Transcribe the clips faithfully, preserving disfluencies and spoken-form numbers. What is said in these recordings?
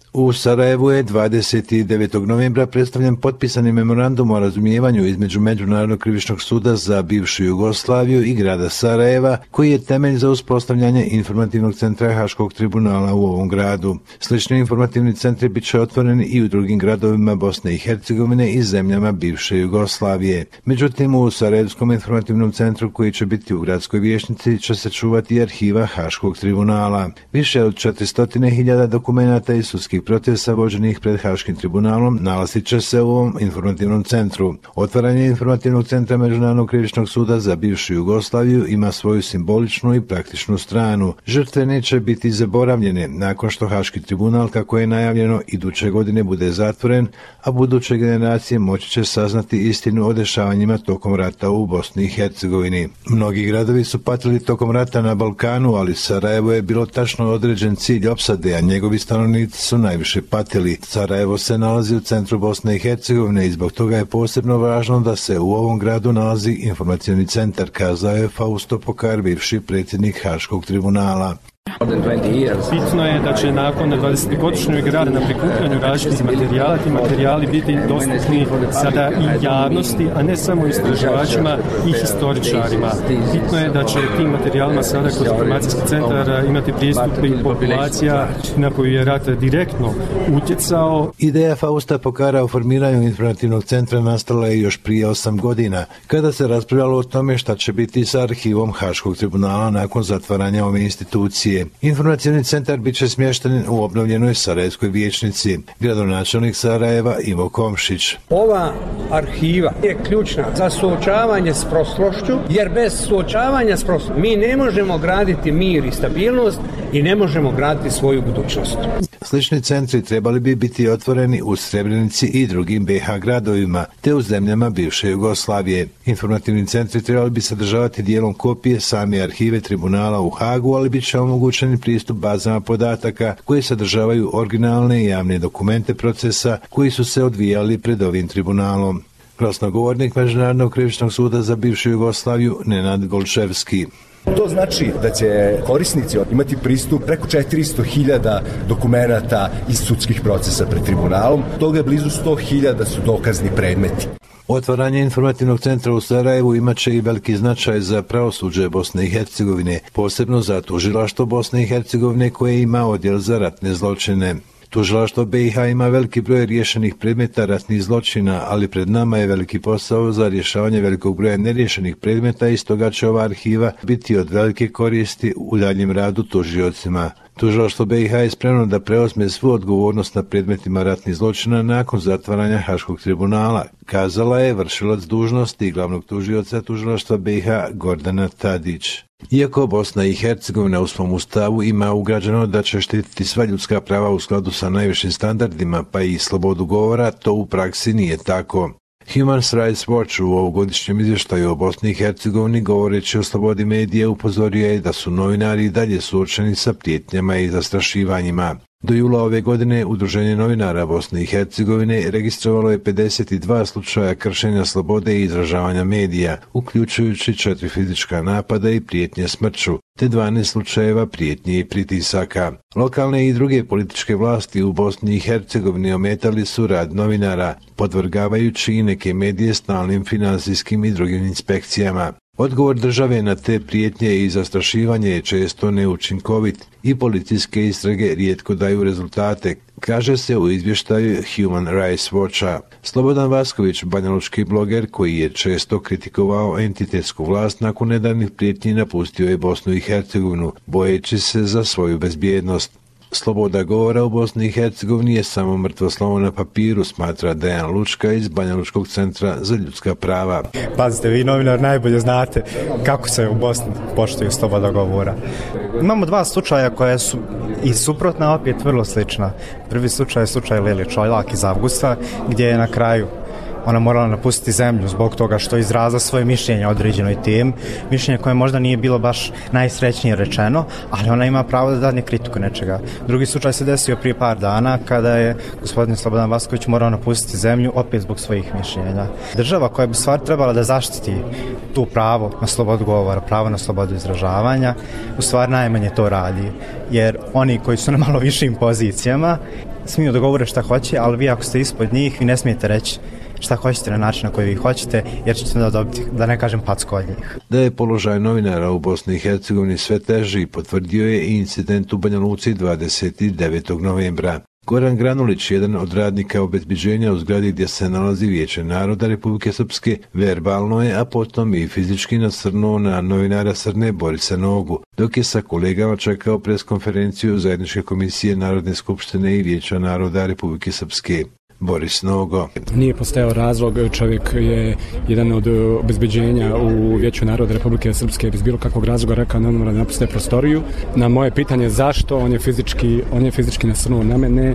U Sarajevu je dvadeset devetog novembra predstavljen potpisani memorandum o razumijevanju između Međunarodnog krivičnog suda za bivšu Jugoslaviju i grada Sarajeva, koji je temelj za uspostavljanje informativnog centra Haškog tribunala u ovom gradu. Slični informativni centri bit će otvoreni i u drugim gradovima Bosne i Hercegovine i zemljama bivše Jugoslavije. Međutim, u Sarajevskom informativnom centru, koji će biti u gradskoj vijećnici, će se čuvati arhiva Haškog tribunala. Više od četiristo hiljada dokumenata i sudskih procesa vođenih pred Haškim tribunalom nalazit će se u ovom informativnom centru. Otvaranje informativnog centra Međunarodnog krivičnog suda za bivšu Jugoslaviju ima svoju simboličnu i praktičnu stranu. Žrtve neće biti zaboravljene nakon što Haški tribunal, kako je najavljeno, iduće godine bude zatvoren, a buduće generacije moći će saznati istinu o dešavanjima tokom rata u Bosni i Hercegovini. Mnogi gradovi su patili tokom rata na Balkanu, ali Sarajevo je bilo tačno određen cilj opsade, a njegovi stanovnici su najviše patili. Sarajevo se nalazi u centru Bosne i Hercegovine i zbog toga je posebno važno da se u ovom gradu nalazi informacioni centar, kazao je Fausto Pokar, bivši predsjednik Haškog tribunala. Bitno je da će nakon dvadesetogodišnjeg rada na prikupljanju različitih materijala ti materijali biti dostupni sada i javnosti, a ne samo istraživačima i historičarima. Bitno je da će tim materijalima sada kroz informacijski centar imati pristup i populacija na koju je rat direktno utjecao. Ideja Fausta Pokara o formiranju informativnog centra nastala je još prije osam godina, kada se raspravljalo o tome šta će biti sa arhivom Haškog tribunala nakon zatvaranja ove institucije. Informacioni centar bit će smješten u obnovljenoj Sarajevskoj vijećnici. Gradonačelnik Sarajeva Ivo Komšić. Ova arhiva je ključna za suočavanje s prošlošću, jer bez suočavanja s prošlošću mi ne možemo graditi mir i stabilnost i ne možemo graditi svoju budućnost. Slični centri trebali bi biti otvoreni u Srebrenici i drugim be ha gradovima, te u zemljama bivše Jugoslavije. Informativni centri trebali bi sadržavati dijelom kopije same arhive tribunala u Hagu, ali bit će omogućeni pristup bazama podataka koji sadržavaju originalne i javne dokumente procesa koji su se odvijali pred ovim tribunalom. Glasnogovornik Međunarodnog krivičnog suda za bivšu Jugoslaviju Nenad Golčevski. To znači da će korisnici imati pristup preko četiristo hiljada dokumenata iz sudskih procesa pred tribunalom, toga blizu sto hiljada su dokazni predmeti. Otvaranje informativnog centra u Sarajevu imat će i veliki značaj za pravosuđe Bosne i Hercegovine, posebno za tužilaštvo Bosne i Hercegovine koje ima odjel za ratne zločine. Tužilaštvo be i ha ima veliki broj riješenih predmeta ratnih zločina, ali pred nama je veliki posao za rješavanje velikog broja neriješenih predmeta i stoga će ova arhiva biti od velike koristi u daljnjem radu tužiocima. Tužilaštvo be i ha je spremno da preuzme svu odgovornost na predmetima ratnih zločina nakon zatvaranja Haškog tribunala, kazala je vršilac dužnosti glavnog tužioca tužilaštva be i ha Gordana Tadić. Iako Bosna i Hercegovina u svom ustavu ima ugrađeno da će štititi sva ljudska prava u skladu sa najvišim standardima, pa i slobodu govora, to u praksi nije tako. Human Rights Watch u ovogodišnjem izvještaju o Bosni i Hercegovini, govoreći o slobodi medija, upozorio je da su novinari i dalje suočeni sa prijetnjama i zastrašivanjima. Do jula ove godine Udruženje novinara Bosne i Hercegovine registrovalo je pedeset dva slučaja kršenja slobode i izražavanja medija, uključujući četiri fizička napada i prijetnje smrću, te dvanaest slučajeva prijetnje i pritisaka. Lokalne i druge političke vlasti u Bosni i Hercegovini ometali su rad novinara, podvrgavajući i neke medije stalnim finansijskim i drugim inspekcijama. Odgovor države na te prijetnje i zastrašivanje je često neučinkovit i policijske istrage rijetko daju rezultate, kaže se u izvještaju Human Rights Watcha. Slobodan Vasković, banjalučki bloger koji je često kritikovao entitetsku vlast, nakon nedavnih prijetnji napustio je Bosnu i Hercegovinu, bojeći se za svoju bezbjednost. Sloboda govora u Bosni i Hercegovini je samo mrtvo slovo na papiru, smatra Dejan Lučka iz Banjalučkog centra za ljudska prava. Pazite, vi novinar najbolje znate kako se u Bosni poštuju sloboda govora. Imamo dva slučaja koja su i suprotna, opet vrlo slična. Prvi slučaj je slučaj Lili Čojlak iz avgusta, gdje je na kraju ona morala napustiti zemlju zbog toga što izraza svoje mišljenje o određenoj temi, mišljenje koje možda nije bilo baš najsrećnije rečeno, ali ona ima pravo da dadne kritiku nečega. Drugi slučaj se desio prije par dana kada je gospodin Slobodan Vasković morao napustiti zemlju opet zbog svojih mišljenja. Država koja bi stvar trebala da zaštiti tu pravo na slobodu govora, pravo na slobodu izražavanja, u stvari najmanje to radi, jer oni koji su na malo višim pozicijama smiju da govore šta hoće, ali vi ako ste ispod njih, vi ne smijete reći šta hoćete na način na koji vi hoćete, jer ćete da dobiti, da ne kažem, packu od njih. Da je položaj novinara u Bosni i Hercegovini sve teži, potvrdio je i incident u Banja Luci dvadeset devetog novembra. Goran Granulić, jedan od radnika obezbeđenja u zgradi gdje se nalazi Vijeće naroda Republike Srpske, verbalno je, a potom i fizički nasrnuo na novinara Srne Borisa Nogu, dok je sa kolegama čekao preskonferenciju Zajedničke komisije Narodne skupštine i Vijeća naroda Republike Srpske. Boris Nogo. Nije postojao razlog, čovjek je jedan od obezbeđenja u Vijeću naroda Republike Srpske bez bilo kakvog razloga rekao da ne mora da napuste prostoriju. Na moje pitanje zašto, on je fizički, on je fizički nasrnuo na mene,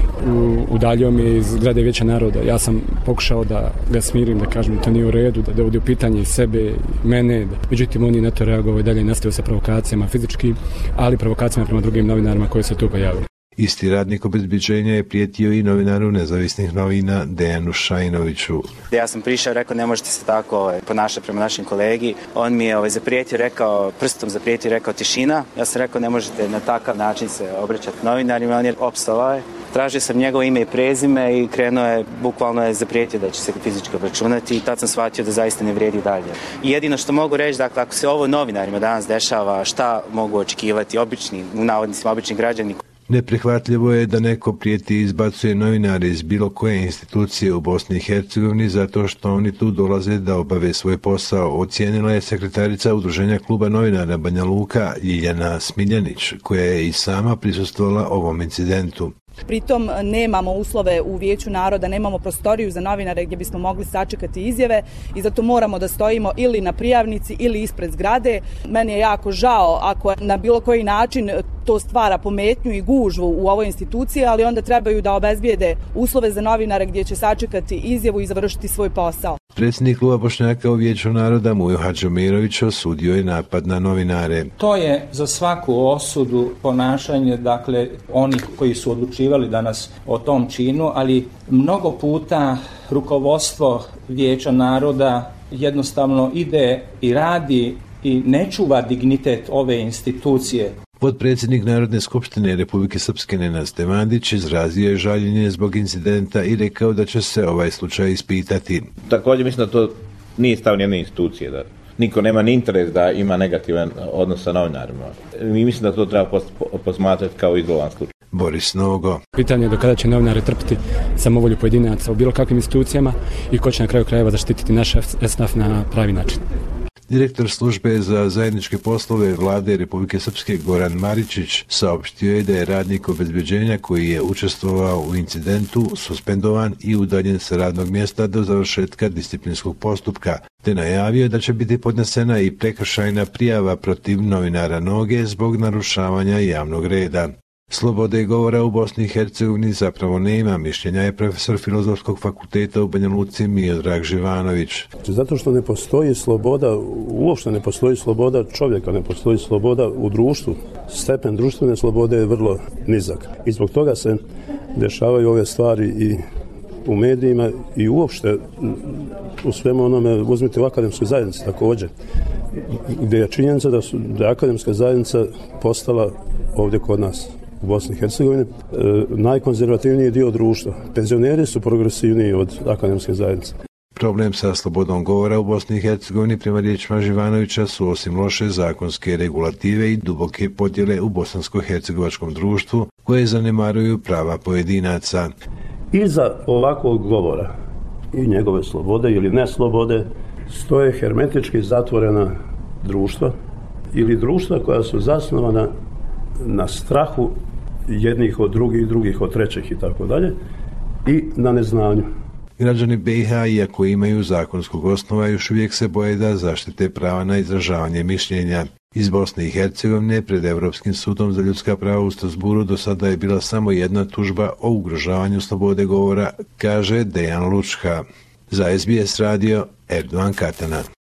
udaljio me iz zgrade Vijeća naroda. Ja sam pokušao da ga smirim, da kažem da to nije u redu, da dovodi u pitanje sebe i mene. Međutim, on je na to reagovao i dalje nastavio sa provokacijama fizički, ali provokacijama prema drugim novinarima koji se tu pojavili. Isti radnik obezbeđenja je prijetio i novinaru nezavisnih novina Dejanu Šajinoviću. Ja sam prišao i rekao ne možete se tako ponašati prema našim kolegi. On mi je ovaj, zaprijetio, rekao, prstom zaprijetio, rekao tišina. Ja sam rekao ne možete na takav način se obraćati novinarima. On je opstao. Tražio sam njegovo ime i prezime i krenuo je, bukvalno je zaprijetio da će se fizički obračunati i tad sam shvatio da zaista ne vrijedi dalje. I jedino što mogu reći, dakle, ako se ovo novinarima danas dešava, šta mogu očekivati obični, u navodnicima obični građani? Neprihvatljivo je da neko prijeti i izbacuje novinare iz bilo koje institucije u Bosni i Hercegovini zato što oni tu dolaze da obave svoj posao, ocijenila je sekretarica Udruženja kluba novinara Banja Luka Ljiljana Smiljanić, koja je i sama prisustvovala ovom incidentu. Pritom nemamo uslove u Vijeću naroda, nemamo prostoriju za novinare gdje bismo mogli sačekati izjave i zato moramo da stojimo ili na prijavnici ili ispred zgrade. Meni je jako žao ako na bilo koji način to stvara pometnju i gužvu u ovoj instituciji, ali onda trebaju da obezbijede uslove za novinare gdje će sačekati izjavu i završiti svoj posao. Predsjednik kluba Bošnjaka u Vijeću naroda Mujo Hadžomirović osudio je napad na novinare. To je za svaku osudu ponašanje, dakle, onih koji su odlučivali danas o tom činu, ali mnogo puta rukovodstvo Vijeća naroda jednostavno ide i radi i ne čuva dignitet ove institucije. Potpredsjednik Narodne skupštine Republike Srpske Nenad Stevanović izrazio je žaljenje zbog incidenta i rekao da će se ovaj slučaj ispitati. Također mislim da to nije stav nijedne institucije, da niko nema ni interes da ima negativan odnos sa novinarima. Mi mislim da to treba posmatrati kao izolovan slučaj. Boris Nogo. Pitanje je do kada će novinari trpiti samovolju pojedinaca u bilo kakvim institucijama i ko će na kraju krajeva zaštititi naš esnaf na pravi način. Direktor službe za zajedničke poslove Vlade Republike Srpske Goran Maričić saopštio je da je radnik obezbeđenja koji je učestvovao u incidentu suspendovan i udaljen sa radnog mjesta do završetka disciplinskog postupka, te najavio da će biti podnesena i prekršajna prijava protiv novinara Noge zbog narušavanja javnog reda. Slobode govora u Bosni i Hercegovini zapravo nema, mišljenja je profesor Filozofskog fakulteta u Banja Luci Miodrag Živanović. Zato što ne postoji sloboda, uopšte ne postoji sloboda čovjeka, ne postoji sloboda u društvu. Stepen društvene slobode je vrlo nizak. I zbog toga se dešavaju ove stvari i u medijima i uopšte u svemu onome, uzmite u akademskoj zajednici također, gdje je činjenica da, su, da je akademska zajednica postala ovdje kod nas u Bosni i Hercegovini e, najkonzervativniji dio društva. Penzioneri su progresivniji od akademske zajednice. Problem sa slobodom govora u Bosni i Hercegovini prema riječima Živanovića su osim loše zakonske regulative i duboke podjele u bosansko-hercegovačkom društvu koje zanemaruju prava pojedinaca. Iza ovakvog govora i njegove slobode ili neslobode stoje hermetički zatvorena društva ili društva koja su zasnovana na strahu jednih od drugih, drugih od trećih i tako dalje i na neznanju. Građani be i ha, iako imaju zakonskog osnova, još uvijek se boje da zaštite prava na izražavanje mišljenja. Iz Bosne i Hercegovine pred Europskim sudom za ljudska prava u Strasburu do sada je bila samo jedna tužba o ugrožavanju slobode govora, kaže Dejan Lučka. Za es be es radio Erdogan Katana.